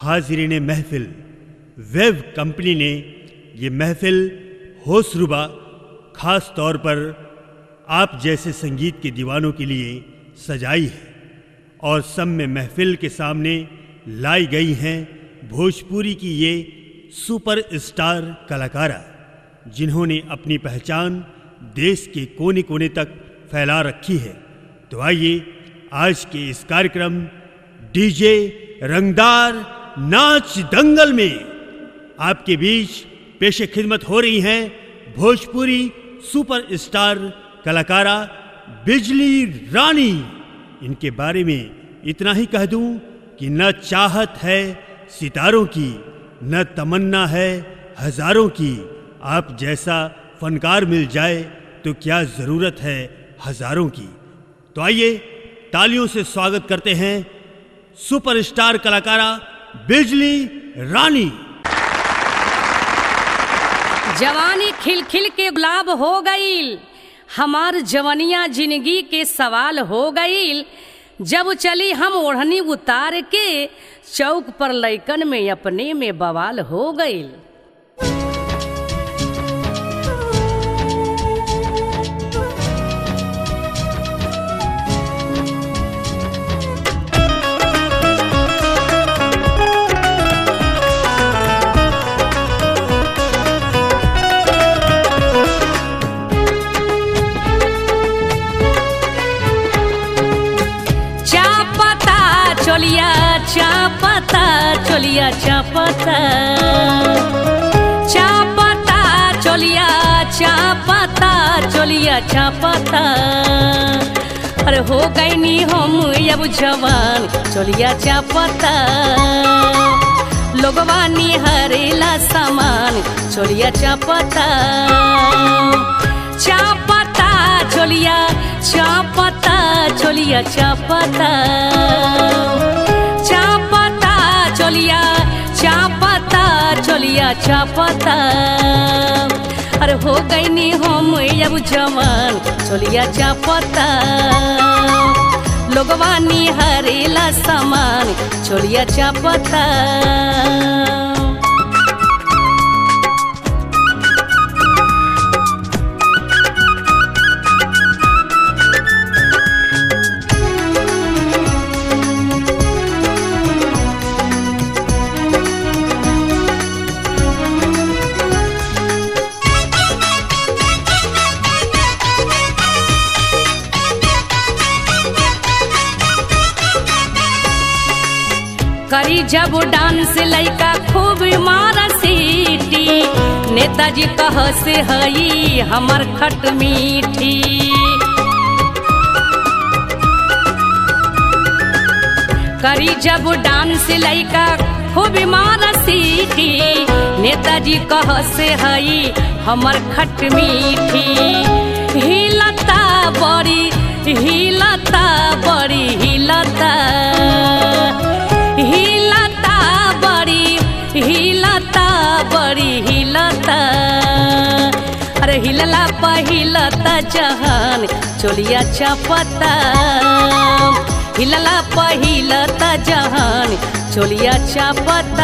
हाज़रीन महफिल, wave company ने ये महफिल होशरुबा ख़ास तौर पर आप जैसे संगीत के दीवानों के लिए सजाई है और सब में महफिल के सामने लाई गई हैं भोजपुरी की ये सुपर स्टार कलाकारा, जिन्होंने अपनी पहचान देश के कोने कोने तक फैला रखी है। तो आइए आज के इस कार्यक्रम डीजे रंगदार नाच दंगल में आपके बीच पेशे खिदमत हो रही हैं भोजपुरी सुपर स्टार कलाकारा बिजली रानी। इनके बारे में इतना ही कह दूं कि न चाहत है सितारों की, न तमन्ना है हजारों की। आप जैसा फनकार मिल जाए तो क्या ज़रूरत है हजारों की। तो आइए तालियों से स्वागत करते हैं सुपरस्टार कलाकारा बिजली रानी। जवानी खिल खिल के गुलाब हो गईल, हमार जवनिया जिंदगी के सवाल हो गईल। जब चली हम ओढ़नी उतार के, चौक पर लइकन में अपने में बवाल हो गईल। चोलिया चापता चापता चोलिया चापता चोलिया चापता। अरे हो गईनी हम अब जवान, चोलिया चापता लोगवा निहरेला सामान, चोलिया चापता चापता चोलिया चापता चोलिया चापता चोलिया चापता चोलिया चापता। अरे हो गईनी हम अब जवान, चोलिया चापता लोगवा निहरेला सामान, चोलिया चापता। करी जब डांस लइका खूब मारा सीटी, नेताजी कह से हई हमर खट मीठी। करी जब डांस लइका खूब मारा सीटी, नेताजी कह से हई हमर खट मीठी। हिलता बड़ी हिलता बड़ी हिलता हिलता बड़ी हिलता बड़ी हिलता। अरे हिलला पहिलता जहान, चोलिया चापता हिलला पहिलता जहान, चोलिया चापता।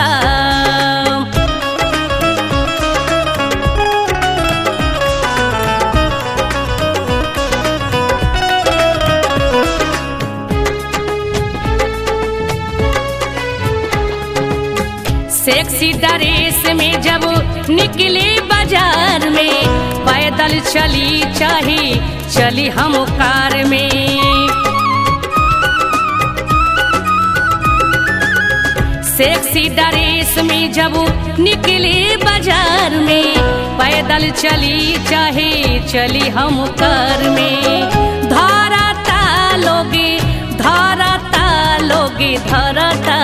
सेक्सी ड्रेस में जब निकली बाजार में, पैदल चली चाहे चली हम कार में। सेक्सी ड्रेस में जब निकली बाजार में, पैदल चली चाहे चली हम कार में। धरता लोगे धरता लोगे धरता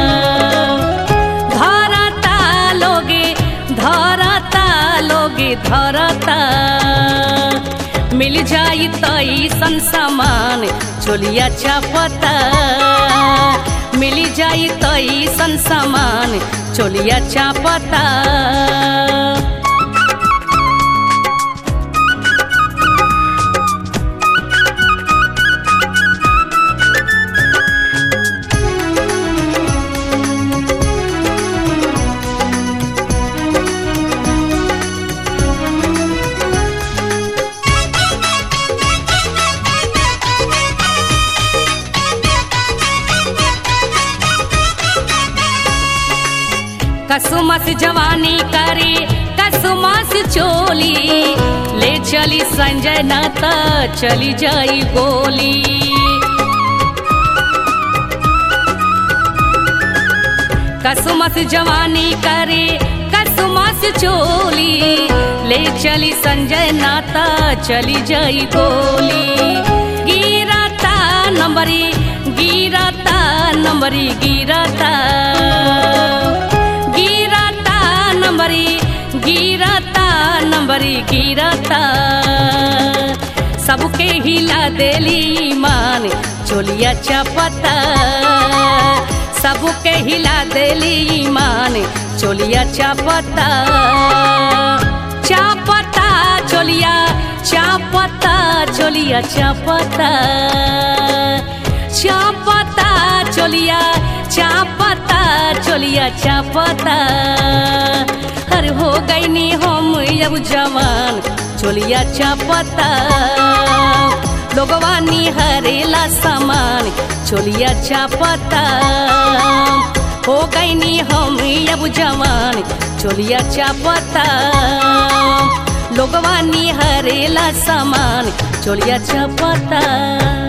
धरता। मिल जाई तैसन सामान, चोलिया चापता मिल जाई तैसन सामान, चोलिया चापता। कसुमस जवानी करे कसुमस चोली, ले चली संजय नाता चली जाई गोली। कसुमस जवानी करे कसुमस चोली, ले चली संजय नाता चली जाई गोली। गिरता नंबरी गिरता नंबरी गिरता, गिरता नंबरी गिरता नंबरी गिरता, सबके हिला देली ईमान चोलिया चपता, सबके हिला देली ईमान चोलिया चपता। चपता चोलिया चपता चोलिया चपता, चपता चोलिया चपता चोलिया चपता। हर हो गई नी हम अब जवान चोलिया चपता, लोगवा निहरेला सामान चोलिया चपता। हो गई नी हम अब जवान चोलिया चपता, लोगवा निहरेला सामान चोलिया चपता।